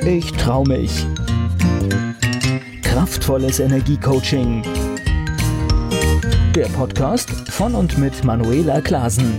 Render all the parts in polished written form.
Ich trau mich. Kraftvolles Energiecoaching. Der Podcast von und mit Manuela Klasen.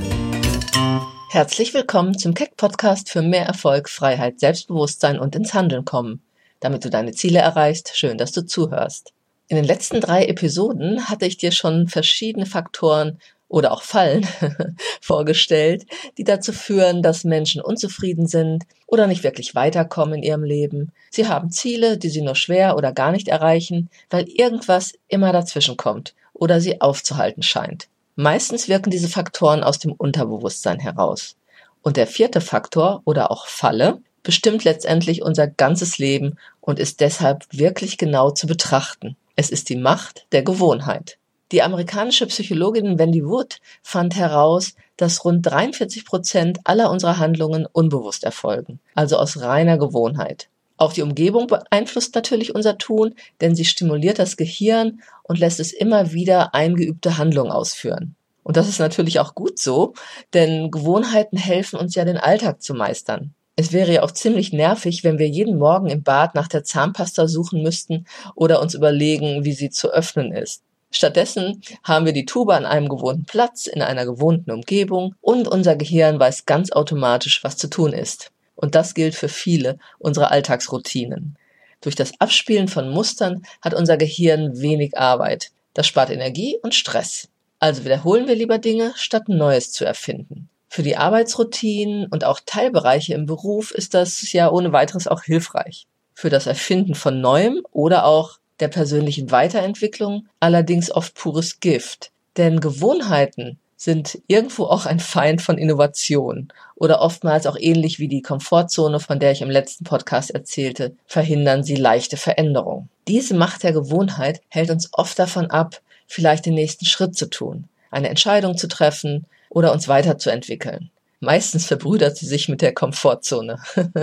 Herzlich willkommen zum Keck-Podcast für mehr Erfolg, Freiheit, Selbstbewusstsein und ins Handeln kommen. Damit du deine Ziele erreichst, schön, dass du zuhörst. In den letzten 3 Episoden hatte ich dir schon verschiedene Faktoren oder auch Fallen vorgestellt, die dazu führen, dass Menschen unzufrieden sind oder nicht wirklich weiterkommen in ihrem Leben. Sie haben Ziele, die sie nur schwer oder gar nicht erreichen, weil irgendwas immer dazwischen kommt oder sie aufzuhalten scheint. Meistens wirken diese Faktoren aus dem Unterbewusstsein heraus. Und der 4. Faktor oder auch Falle bestimmt letztendlich unser ganzes Leben und ist deshalb wirklich genau zu betrachten. Es ist die Macht der Gewohnheit. Die amerikanische Psychologin Wendy Wood fand heraus, dass rund 43% aller unserer Handlungen unbewusst erfolgen, also aus reiner Gewohnheit. Auch die Umgebung beeinflusst natürlich unser Tun, denn sie stimuliert das Gehirn und lässt es immer wieder eingeübte Handlungen ausführen. Und das ist natürlich auch gut so, denn Gewohnheiten helfen uns ja, den Alltag zu meistern. Es wäre ja auch ziemlich nervig, wenn wir jeden Morgen im Bad nach der Zahnpasta suchen müssten oder uns überlegen, wie sie zu öffnen ist. Stattdessen haben wir die Tube an einem gewohnten Platz, in einer gewohnten Umgebung und unser Gehirn weiß ganz automatisch, was zu tun ist. Und das gilt für viele unserer Alltagsroutinen. Durch das Abspielen von Mustern hat unser Gehirn wenig Arbeit. Das spart Energie und Stress. Also wiederholen wir lieber Dinge, statt Neues zu erfinden. Für die Arbeitsroutinen und auch Teilbereiche im Beruf ist das ja ohne weiteres auch hilfreich. Für das Erfinden von Neuem oder auch der persönlichen Weiterentwicklung allerdings oft pures Gift. Denn Gewohnheiten sind irgendwo auch ein Feind von Innovation oder oftmals auch ähnlich wie die Komfortzone, von der ich im letzten Podcast erzählte, verhindern sie leichte Veränderung. Diese Macht der Gewohnheit hält uns oft davon ab, vielleicht den nächsten Schritt zu tun, eine Entscheidung zu treffen oder uns weiterzuentwickeln. Meistens verbrüdert sie sich mit der Komfortzone.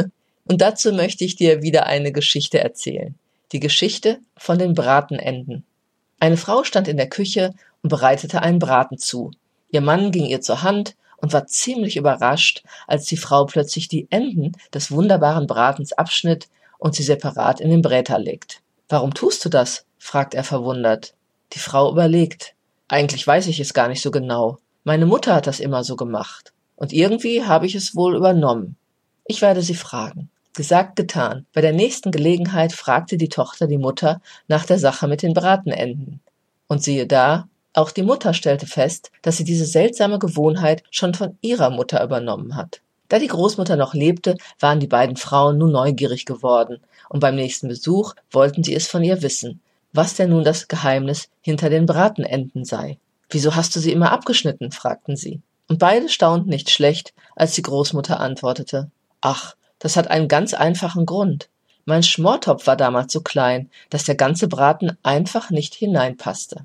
Und dazu möchte ich dir wieder eine Geschichte erzählen. Die Geschichte von den Bratenenden. Eine Frau stand in der Küche und bereitete einen Braten zu. Ihr Mann ging ihr zur Hand und war ziemlich überrascht, als die Frau plötzlich die Enden des wunderbaren Bratens abschnitt und sie separat in den Bräter legt. »Warum tust du das?« fragt er verwundert. Die Frau überlegt. »Eigentlich weiß ich es gar nicht so genau. Meine Mutter hat das immer so gemacht. Und irgendwie habe ich es wohl übernommen. Ich werde sie fragen.« Gesagt, getan. Bei der nächsten Gelegenheit fragte die Tochter die Mutter nach der Sache mit den Bratenenden. Und siehe da, auch die Mutter stellte fest, dass sie diese seltsame Gewohnheit schon von ihrer Mutter übernommen hat. Da die Großmutter noch lebte, waren die beiden Frauen nun neugierig geworden, und beim nächsten Besuch wollten sie es von ihr wissen, was denn nun das Geheimnis hinter den Bratenenden sei. »Wieso hast du sie immer abgeschnitten?« fragten sie. Und beide staunten nicht schlecht, als die Großmutter antwortete: »Ach, das hat einen ganz einfachen Grund. Mein Schmortopf war damals so klein, dass der ganze Braten einfach nicht hineinpasste.«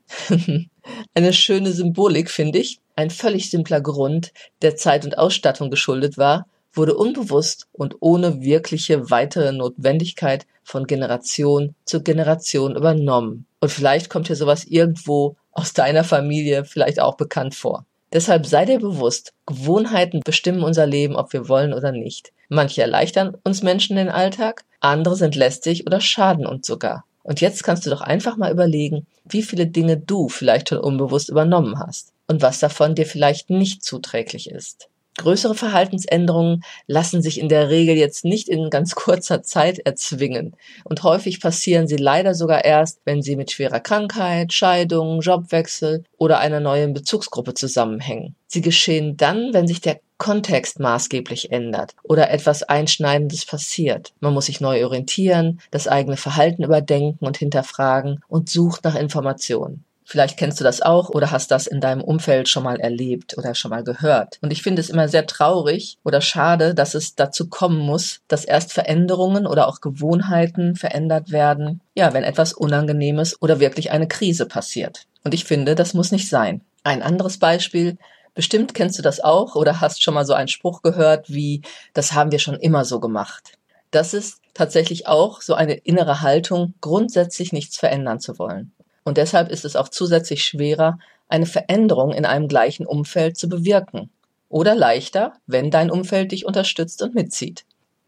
Eine schöne Symbolik, finde ich. Ein völlig simpler Grund, der Zeit und Ausstattung geschuldet war, wurde unbewusst und ohne wirkliche weitere Notwendigkeit von Generation zu Generation übernommen. Und vielleicht kommt dir sowas irgendwo aus deiner Familie vielleicht auch bekannt vor. Deshalb sei dir bewusst, Gewohnheiten bestimmen unser Leben, ob wir wollen oder nicht. Manche erleichtern uns Menschen den Alltag, andere sind lästig oder schaden uns sogar. Und jetzt kannst du doch einfach mal überlegen, wie viele Dinge du vielleicht schon unbewusst übernommen hast und was davon dir vielleicht nicht zuträglich ist. Größere Verhaltensänderungen lassen sich in der Regel jetzt nicht in ganz kurzer Zeit erzwingen und häufig passieren sie leider sogar erst, wenn sie mit schwerer Krankheit, Scheidung, Jobwechsel oder einer neuen Bezugsgruppe zusammenhängen. Sie geschehen dann, wenn sich der Kontext maßgeblich ändert oder etwas Einschneidendes passiert. Man muss sich neu orientieren, das eigene Verhalten überdenken und hinterfragen und sucht nach Informationen. Vielleicht kennst du das auch oder hast das in deinem Umfeld schon mal erlebt oder schon mal gehört. Und ich finde es immer sehr traurig oder schade, dass es dazu kommen muss, dass erst Veränderungen oder auch Gewohnheiten verändert werden, ja, wenn etwas Unangenehmes oder wirklich eine Krise passiert. Und ich finde, das muss nicht sein. Ein anderes Beispiel: Bestimmt kennst du das auch oder hast schon mal so einen Spruch gehört wie: Das haben wir schon immer so gemacht. Das ist tatsächlich auch so eine innere Haltung, grundsätzlich nichts verändern zu wollen. Und deshalb ist es auch zusätzlich schwerer, eine Veränderung in einem gleichen Umfeld zu bewirken. Oder leichter, wenn dein Umfeld dich unterstützt und mitzieht.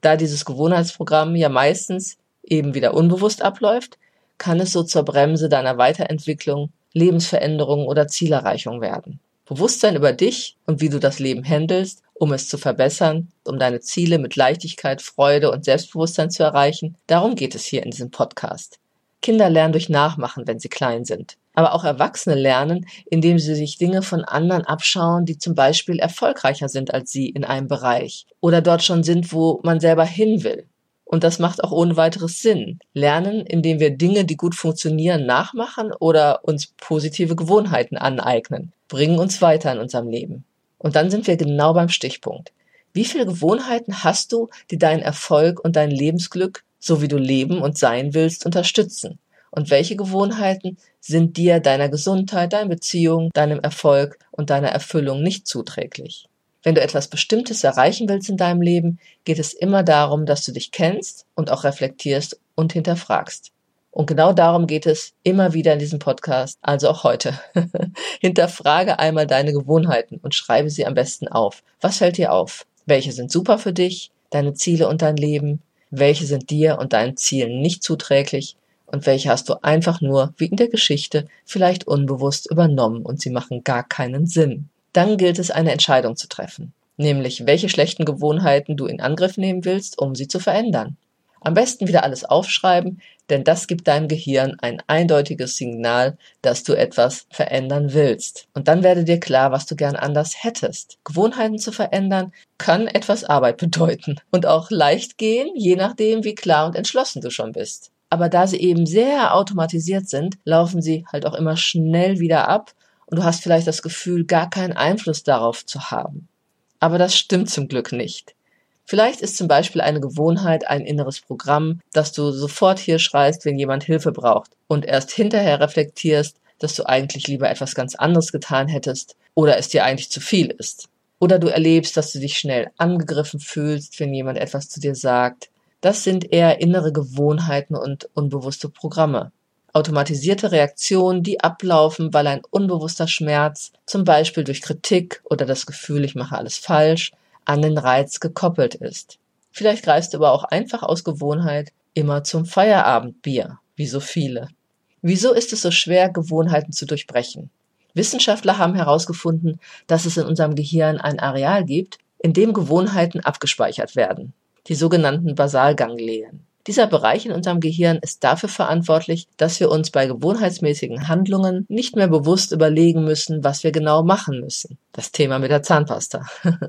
Da dieses Gewohnheitsprogramm ja meistens eben wieder unbewusst abläuft, kann es so zur Bremse deiner Weiterentwicklung, Lebensveränderung oder Zielerreichung werden. Bewusstsein über dich und wie du das Leben handelst, um es zu verbessern, um deine Ziele mit Leichtigkeit, Freude und Selbstbewusstsein zu erreichen, darum geht es hier in diesem Podcast. Kinder lernen durch Nachmachen, wenn sie klein sind. Aber auch Erwachsene lernen, indem sie sich Dinge von anderen abschauen, die zum Beispiel erfolgreicher sind als sie in einem Bereich oder dort schon sind, wo man selber hin will. Und das macht auch ohne weiteres Sinn. Lernen, indem wir Dinge, die gut funktionieren, nachmachen oder uns positive Gewohnheiten aneignen, bringen uns weiter in unserem Leben. Und dann sind wir genau beim Stichpunkt. Wie viele Gewohnheiten hast du, die deinen Erfolg und dein Lebensglück, so wie du leben und sein willst, unterstützen? Und welche Gewohnheiten sind dir, deiner Gesundheit, deinen Beziehungen, deinem Erfolg und deiner Erfüllung nicht zuträglich? Wenn du etwas Bestimmtes erreichen willst in deinem Leben, geht es immer darum, dass du dich kennst und auch reflektierst und hinterfragst. Und genau darum geht es immer wieder in diesem Podcast, also auch heute. Hinterfrage einmal deine Gewohnheiten und schreibe sie am besten auf. Was fällt dir auf? Welche sind super für dich, deine Ziele und dein Leben? Welche sind dir und deinen Zielen nicht zuträglich? Und welche hast du einfach nur, wie in der Geschichte, vielleicht unbewusst übernommen und sie machen gar keinen Sinn? Dann gilt es, eine Entscheidung zu treffen, nämlich welche schlechten Gewohnheiten du in Angriff nehmen willst, um sie zu verändern. Am besten wieder alles aufschreiben, denn das gibt deinem Gehirn ein eindeutiges Signal, dass du etwas verändern willst. Und dann werde dir klar, was du gern anders hättest. Gewohnheiten zu verändern kann etwas Arbeit bedeuten und auch leicht gehen, je nachdem, wie klar und entschlossen du schon bist. Aber da sie eben sehr automatisiert sind, laufen sie halt auch immer schnell wieder ab und du hast vielleicht das Gefühl, gar keinen Einfluss darauf zu haben. Aber das stimmt zum Glück nicht. Vielleicht ist zum Beispiel eine Gewohnheit ein inneres Programm, dass du sofort hier schreist, wenn jemand Hilfe braucht und erst hinterher reflektierst, dass du eigentlich lieber etwas ganz anderes getan hättest oder es dir eigentlich zu viel ist. Oder du erlebst, dass du dich schnell angegriffen fühlst, wenn jemand etwas zu dir sagt. Das sind eher innere Gewohnheiten und unbewusste Programme. Automatisierte Reaktionen, die ablaufen, weil ein unbewusster Schmerz, zum Beispiel durch Kritik oder das Gefühl, ich mache alles falsch, an den Reiz gekoppelt ist. Vielleicht greifst du aber auch einfach aus Gewohnheit immer zum Feierabendbier, wie so viele. Wieso ist es so schwer, Gewohnheiten zu durchbrechen? Wissenschaftler haben herausgefunden, dass es in unserem Gehirn ein Areal gibt, in dem Gewohnheiten abgespeichert werden, die sogenannten Basalganglien. Dieser Bereich in unserem Gehirn ist dafür verantwortlich, dass wir uns bei gewohnheitsmäßigen Handlungen nicht mehr bewusst überlegen müssen, was wir genau machen müssen. Das Thema mit der Zahnpasta.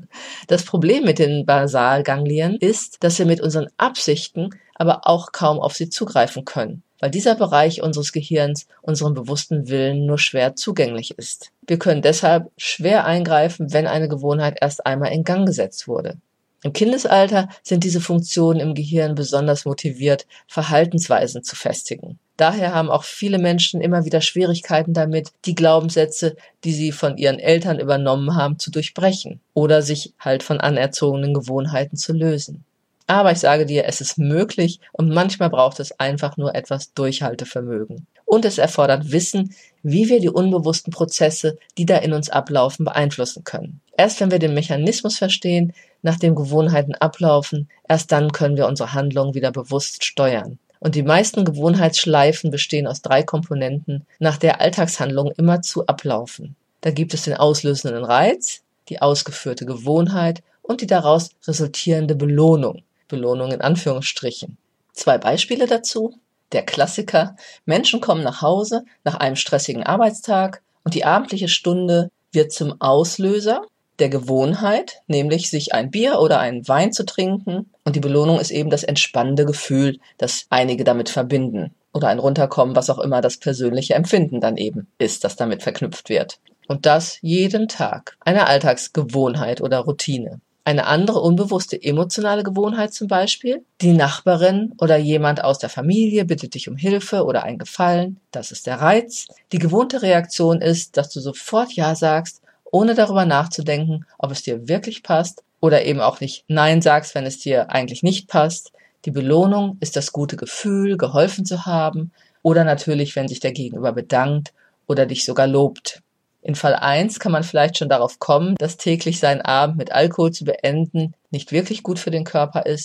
Das Problem mit den Basalganglien ist, dass wir mit unseren Absichten aber auch kaum auf sie zugreifen können, weil dieser Bereich unseres Gehirns unserem bewussten Willen nur schwer zugänglich ist. Wir können deshalb schwer eingreifen, wenn eine Gewohnheit erst einmal in Gang gesetzt wurde. Im Kindesalter sind diese Funktionen im Gehirn besonders motiviert, Verhaltensweisen zu festigen. Daher haben auch viele Menschen immer wieder Schwierigkeiten damit, die Glaubenssätze, die sie von ihren Eltern übernommen haben, zu durchbrechen oder sich halt von anerzogenen Gewohnheiten zu lösen. Aber ich sage dir, es ist möglich und manchmal braucht es einfach nur etwas Durchhaltevermögen. Und es erfordert Wissen, wie wir die unbewussten Prozesse, die da in uns ablaufen, beeinflussen können. Erst wenn wir den Mechanismus verstehen, nach dem Gewohnheiten ablaufen, erst dann können wir unsere Handlungen wieder bewusst steuern. Und die meisten Gewohnheitsschleifen bestehen aus 3 Komponenten, nach der Alltagshandlungen immerzu ablaufen. Da gibt es den auslösenden Reiz, die ausgeführte Gewohnheit und die daraus resultierende Belohnung. Belohnung in Anführungsstrichen. 2 Beispiele dazu. Der Klassiker: Menschen kommen nach Hause nach einem stressigen Arbeitstag und die abendliche Stunde wird zum Auslöser der Gewohnheit, nämlich sich ein Bier oder einen Wein zu trinken. Und die Belohnung ist eben das entspannende Gefühl, das einige damit verbinden. Oder ein Runterkommen, was auch immer das persönliche Empfinden dann eben ist, das damit verknüpft wird. Und das jeden Tag. Eine Alltagsgewohnheit oder Routine. Eine andere unbewusste emotionale Gewohnheit zum Beispiel: Die Nachbarin oder jemand aus der Familie bittet dich um Hilfe oder einen Gefallen. Das ist der Reiz. Die gewohnte Reaktion ist, dass du sofort Ja sagst, ohne darüber nachzudenken, ob es dir wirklich passt, oder eben auch nicht Nein sagst, wenn es dir eigentlich nicht passt. Die Belohnung ist das gute Gefühl, geholfen zu haben, oder natürlich, wenn sich der Gegenüber bedankt oder dich sogar lobt. In Fall 1 kann man vielleicht schon darauf kommen, dass täglich seinen Abend mit Alkohol zu beenden nicht wirklich gut für den Körper ist.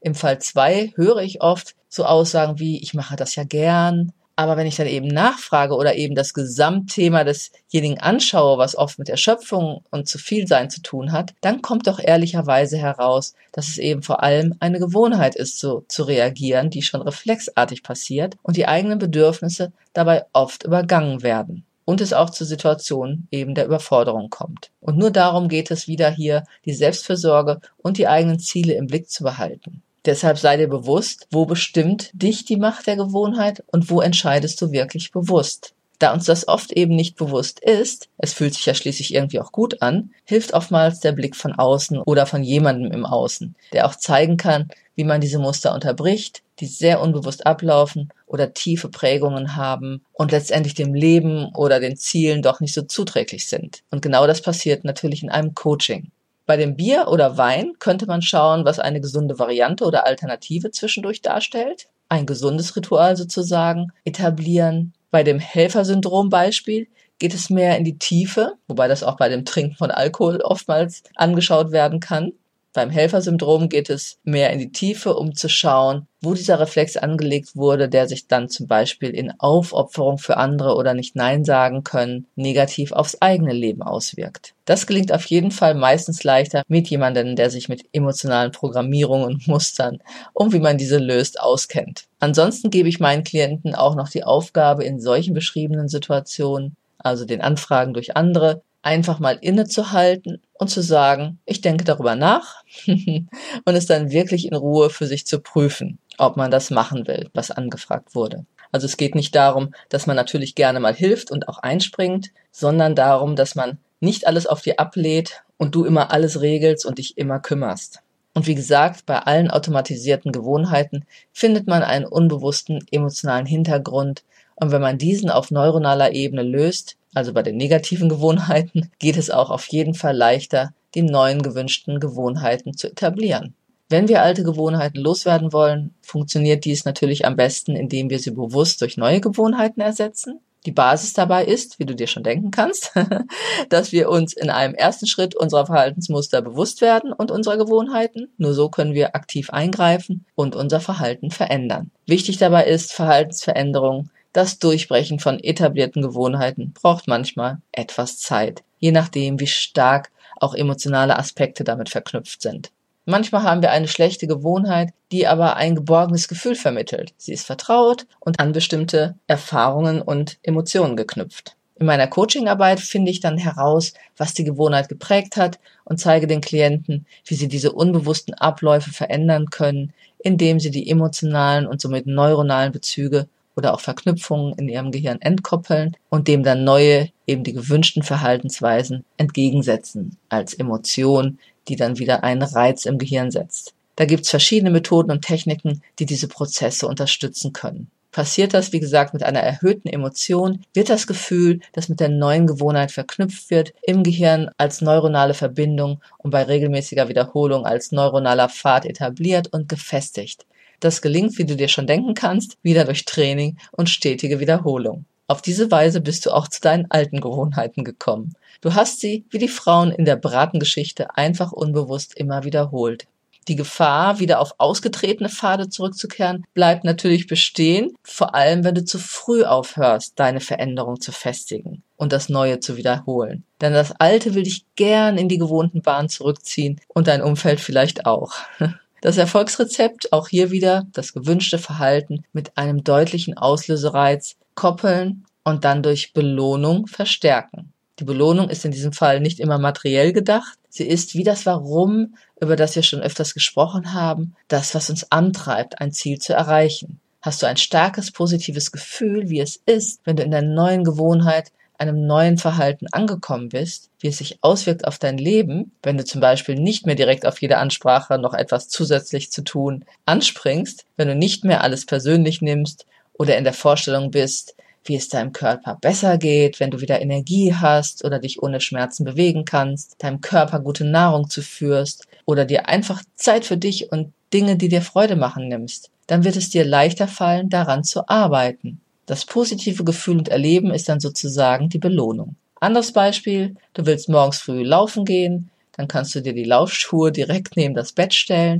Im Fall 2 höre ich oft so Aussagen wie, ich mache das ja gern. Aber wenn ich dann eben nachfrage oder eben das Gesamtthema desjenigen anschaue, was oft mit Erschöpfung und zu viel sein zu tun hat, dann kommt doch ehrlicherweise heraus, dass es eben vor allem eine Gewohnheit ist, so zu reagieren, die schon reflexartig passiert und die eigenen Bedürfnisse dabei oft übergangen werden. Und es auch zu Situationen eben der Überforderung kommt. Und nur darum geht es wieder hier, die Selbstfürsorge und die eigenen Ziele im Blick zu behalten. Deshalb sei dir bewusst, wo bestimmt dich die Macht der Gewohnheit und wo entscheidest du wirklich bewusst. Da uns das oft eben nicht bewusst ist, es fühlt sich ja schließlich irgendwie auch gut an, hilft oftmals der Blick von außen oder von jemandem im Außen, der auch zeigen kann, wie man diese Muster unterbricht, die sehr unbewusst ablaufen oder tiefe Prägungen haben und letztendlich dem Leben oder den Zielen doch nicht so zuträglich sind. Und genau das passiert natürlich in einem Coaching. Bei dem Bier oder Wein könnte man schauen, was eine gesunde Variante oder Alternative zwischendurch darstellt. Ein gesundes Ritual sozusagen etablieren. Bei dem Helfersyndrom-Beispiel geht es mehr in die Tiefe, wobei das auch bei dem Trinken von Alkohol oftmals angeschaut werden kann. Beim Helfersyndrom geht es mehr in die Tiefe, um zu schauen, wo dieser Reflex angelegt wurde, der sich dann zum Beispiel in Aufopferung für andere oder nicht Nein sagen können, negativ aufs eigene Leben auswirkt. Das gelingt auf jeden Fall meistens leichter mit jemandem, der sich mit emotionalen Programmierungen und Mustern und wie man diese löst, auskennt. Ansonsten gebe ich meinen Klienten auch noch die Aufgabe, in solchen beschriebenen Situationen, also den Anfragen durch andere, einfach mal innezuhalten und zu sagen, ich denke darüber nach und es dann wirklich in Ruhe für sich zu prüfen, ob man das machen will, was angefragt wurde. Also es geht nicht darum, dass man natürlich gerne mal hilft und auch einspringt, sondern darum, dass man nicht alles auf dir ablädt und du immer alles regelst und dich immer kümmerst. Und wie gesagt, bei allen automatisierten Gewohnheiten findet man einen unbewussten emotionalen Hintergrund. Und wenn man diesen auf neuronaler Ebene löst, also bei den negativen Gewohnheiten, geht es auch auf jeden Fall leichter, die neuen gewünschten Gewohnheiten zu etablieren. Wenn wir alte Gewohnheiten loswerden wollen, funktioniert dies natürlich am besten, indem wir sie bewusst durch neue Gewohnheiten ersetzen. Die Basis dabei ist, wie du dir schon denken kannst, dass wir uns in einem ersten Schritt unserer Verhaltensmuster bewusst werden und unserer Gewohnheiten. Nur so können wir aktiv eingreifen und unser Verhalten verändern. Wichtig dabei ist Verhaltensveränderung. Das Durchbrechen von etablierten Gewohnheiten braucht manchmal etwas Zeit, je nachdem, wie stark auch emotionale Aspekte damit verknüpft sind. Manchmal haben wir eine schlechte Gewohnheit, die aber ein geborgenes Gefühl vermittelt. Sie ist vertraut und an bestimmte Erfahrungen und Emotionen geknüpft. In meiner Coachingarbeit finde ich dann heraus, was die Gewohnheit geprägt hat und zeige den Klienten, wie sie diese unbewussten Abläufe verändern können, indem sie die emotionalen und somit neuronalen Bezüge oder auch Verknüpfungen in ihrem Gehirn entkoppeln und dem dann neue, eben die gewünschten Verhaltensweisen entgegensetzen als Emotion, die dann wieder einen Reiz im Gehirn setzt. Da gibt's verschiedene Methoden und Techniken, die diese Prozesse unterstützen können. Passiert das, wie gesagt, mit einer erhöhten Emotion, wird das Gefühl, das mit der neuen Gewohnheit verknüpft wird, im Gehirn als neuronale Verbindung und bei regelmäßiger Wiederholung als neuronaler Pfad etabliert und gefestigt. Das gelingt, wie du dir schon denken kannst, wieder durch Training und stetige Wiederholung. Auf diese Weise bist du auch zu deinen alten Gewohnheiten gekommen. Du hast sie, wie die Frauen in der Bratengeschichte, einfach unbewusst immer wiederholt. Die Gefahr, wieder auf ausgetretene Pfade zurückzukehren, bleibt natürlich bestehen, vor allem wenn du zu früh aufhörst, deine Veränderung zu festigen und das Neue zu wiederholen. Denn das Alte will dich gern in die gewohnten Bahnen zurückziehen und dein Umfeld vielleicht auch. Das Erfolgsrezept, auch hier wieder das gewünschte Verhalten mit einem deutlichen Auslösereiz koppeln und dann durch Belohnung verstärken. Die Belohnung ist in diesem Fall nicht immer materiell gedacht. Sie ist wie das Warum, über das wir schon öfters gesprochen haben, das, was uns antreibt, ein Ziel zu erreichen. Hast du ein starkes, positives Gefühl, wie es ist, wenn du in der neuen Gewohnheit, einem neuen Verhalten angekommen bist, wie es sich auswirkt auf dein Leben, wenn du zum Beispiel nicht mehr direkt auf jede Ansprache noch etwas zusätzlich zu tun anspringst, wenn du nicht mehr alles persönlich nimmst oder in der Vorstellung bist, wie es deinem Körper besser geht, wenn du wieder Energie hast oder dich ohne Schmerzen bewegen kannst, deinem Körper gute Nahrung zuführst oder dir einfach Zeit für dich und Dinge, die dir Freude machen, nimmst, dann wird es dir leichter fallen, daran zu arbeiten. Das positive Gefühl und Erleben ist dann sozusagen die Belohnung. Anderes Beispiel, du willst morgens früh laufen gehen, dann kannst du dir die Laufschuhe direkt neben das Bett stellen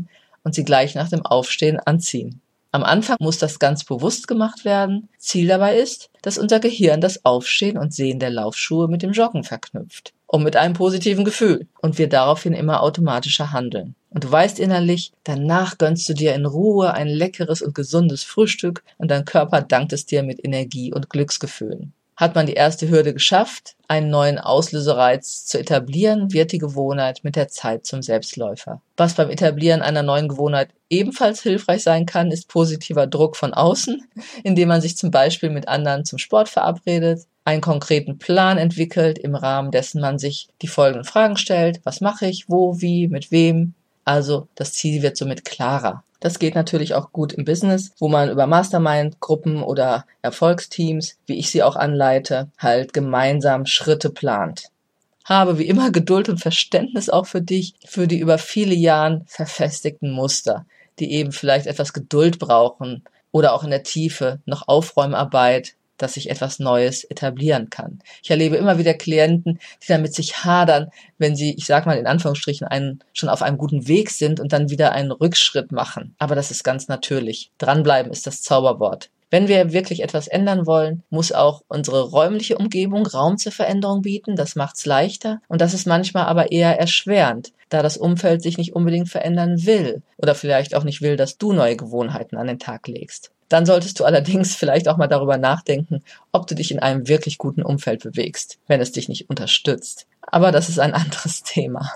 und sie gleich nach dem Aufstehen anziehen. Am Anfang muss das ganz bewusst gemacht werden. Ziel dabei ist, dass unser Gehirn das Aufstehen und Sehen der Laufschuhe mit dem Joggen verknüpft. Und mit einem positiven Gefühl. Und wir daraufhin immer automatischer handeln. Und du weißt innerlich, danach gönnst du dir in Ruhe ein leckeres und gesundes Frühstück und dein Körper dankt es dir mit Energie und Glücksgefühlen. Hat man die erste Hürde geschafft, einen neuen Auslösereiz zu etablieren, wird die Gewohnheit mit der Zeit zum Selbstläufer. Was beim Etablieren einer neuen Gewohnheit ebenfalls hilfreich sein kann, ist positiver Druck von außen, indem man sich zum Beispiel mit anderen zum Sport verabredet, einen konkreten Plan entwickelt, im Rahmen dessen man sich die folgenden Fragen stellt: Was mache ich, wo, wie, mit wem? Also das Ziel wird somit klarer. Das geht natürlich auch gut im Business, wo man über Mastermind-Gruppen oder Erfolgsteams, wie ich sie auch anleite, halt gemeinsam Schritte plant. Habe wie immer Geduld und Verständnis auch für dich, für die über viele Jahre verfestigten Muster, die eben vielleicht etwas Geduld brauchen oder auch in der Tiefe noch Aufräumarbeit, dass sich etwas Neues etablieren kann. Ich erlebe immer wieder Klienten, die damit sich hadern, wenn sie, ich sag mal in Anführungsstrichen, schon auf einem guten Weg sind und dann wieder einen Rückschritt machen. Aber das ist ganz natürlich. Dranbleiben ist das Zauberwort. Wenn wir wirklich etwas ändern wollen, muss auch unsere räumliche Umgebung Raum zur Veränderung bieten. Das macht's leichter. Und das ist manchmal aber eher erschwerend, da das Umfeld sich nicht unbedingt verändern will oder vielleicht auch nicht will, dass du neue Gewohnheiten an den Tag legst. Dann solltest du allerdings vielleicht auch mal darüber nachdenken, ob du dich in einem wirklich guten Umfeld bewegst, wenn es dich nicht unterstützt. Aber das ist ein anderes Thema.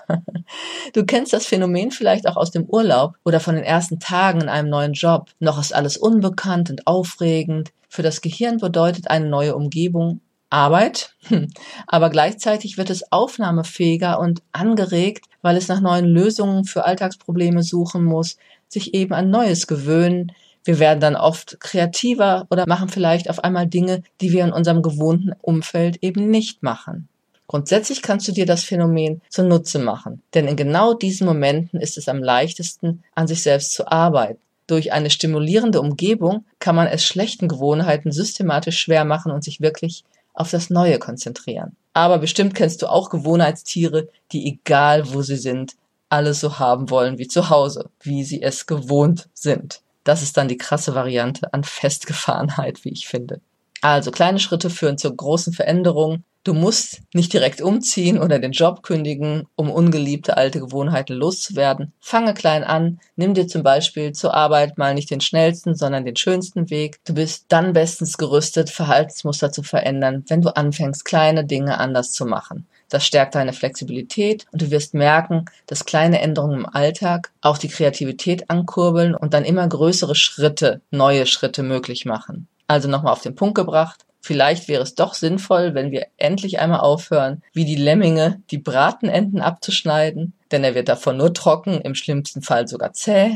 Du kennst das Phänomen vielleicht auch aus dem Urlaub oder von den ersten Tagen in einem neuen Job. Noch ist alles unbekannt und aufregend. Für das Gehirn bedeutet eine neue Umgebung Arbeit, aber gleichzeitig wird es aufnahmefähiger und angeregt, weil es nach neuen Lösungen für Alltagsprobleme suchen muss, sich eben an Neues gewöhnen. Wir werden dann oft kreativer oder machen vielleicht auf einmal Dinge, die wir in unserem gewohnten Umfeld eben nicht machen. Grundsätzlich kannst du dir das Phänomen zunutze machen, denn in genau diesen Momenten ist es am leichtesten, an sich selbst zu arbeiten. Durch eine stimulierende Umgebung kann man es schlechten Gewohnheiten systematisch schwer machen und sich wirklich auf das Neue konzentrieren. Aber bestimmt kennst du auch Gewohnheitstiere, die egal wo sie sind, alles so haben wollen wie zu Hause, wie sie es gewohnt sind. Das ist dann die krasse Variante an Festgefahrenheit, wie ich finde. Also kleine Schritte führen zur großen Veränderung. Du musst nicht direkt umziehen oder den Job kündigen, um ungeliebte alte Gewohnheiten loszuwerden. Fange klein an, nimm dir zum Beispiel zur Arbeit mal nicht den schnellsten, sondern den schönsten Weg. Du bist dann bestens gerüstet, Verhaltensmuster zu verändern, wenn du anfängst, kleine Dinge anders zu machen. Das stärkt deine Flexibilität und du wirst merken, dass kleine Änderungen im Alltag auch die Kreativität ankurbeln und dann immer größere Schritte, neue Schritte möglich machen. Also nochmal auf den Punkt gebracht. Vielleicht wäre es doch sinnvoll, wenn wir endlich einmal aufhören, wie die Lemminge die Bratenenden abzuschneiden, denn er wird davon nur trocken, im schlimmsten Fall sogar zäh.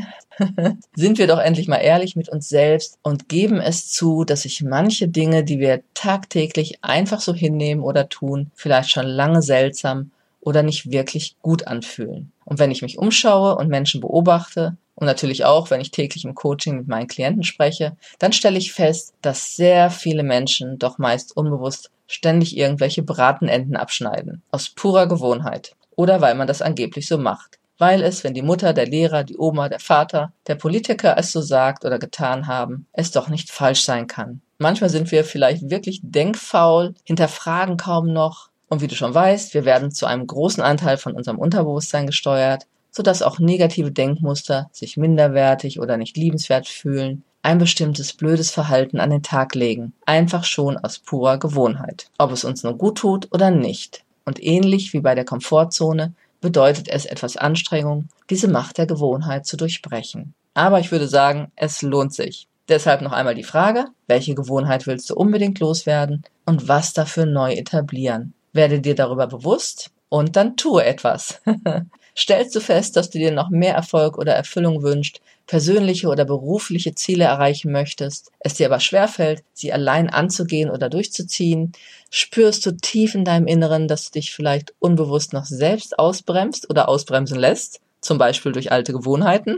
Sind wir doch endlich mal ehrlich mit uns selbst und geben es zu, dass sich manche Dinge, die wir tagtäglich einfach so hinnehmen oder tun, vielleicht schon lange seltsam oder nicht wirklich gut anfühlen. Und wenn ich mich umschaue und Menschen beobachte, und natürlich auch, wenn ich täglich im Coaching mit meinen Klienten spreche, dann stelle ich fest, dass sehr viele Menschen doch meist unbewusst ständig irgendwelche Bratenenden abschneiden. Aus purer Gewohnheit. Oder weil man das angeblich so macht. Weil es, wenn die Mutter, der Lehrer, die Oma, der Vater, der Politiker es so sagt oder getan haben, es doch nicht falsch sein kann. Manchmal sind wir vielleicht wirklich denkfaul, hinterfragen kaum noch. Und wie du schon weißt, wir werden zu einem großen Anteil von unserem Unterbewusstsein gesteuert, sodass auch negative Denkmuster sich minderwertig oder nicht liebenswert fühlen, ein bestimmtes blödes Verhalten an den Tag legen, einfach schon aus purer Gewohnheit, ob es uns nur gut tut oder nicht. Und ähnlich wie bei der Komfortzone bedeutet es etwas Anstrengung, diese Macht der Gewohnheit zu durchbrechen. Aber ich würde sagen, es lohnt sich. Deshalb noch einmal die Frage, welche Gewohnheit willst du unbedingt loswerden und was dafür neu etablieren? Werde dir darüber bewusst und dann tue etwas. Stellst du fest, dass du dir noch mehr Erfolg oder Erfüllung wünschst, persönliche oder berufliche Ziele erreichen möchtest, es dir aber schwerfällt, sie allein anzugehen oder durchzuziehen, spürst du tief in deinem Inneren, dass du dich vielleicht unbewusst noch selbst ausbremst oder ausbremsen lässt, zum Beispiel durch alte Gewohnheiten.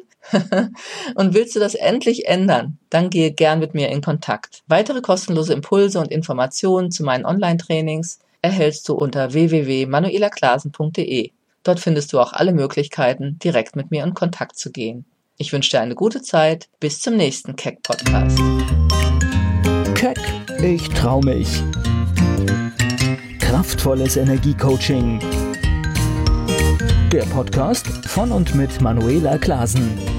Und willst du das endlich ändern, dann gehe gern mit mir in Kontakt. Weitere kostenlose Impulse und Informationen zu meinen Online-Trainings erhältst du unter www.manuelaklasen.de. Dort findest du auch alle Möglichkeiten, direkt mit mir in Kontakt zu gehen. Ich wünsche dir eine gute Zeit. Bis zum nächsten Keck-Podcast. Keck, ich trau mich. Kraftvolles Energiecoaching. Der Podcast von und mit Manuela Klasen.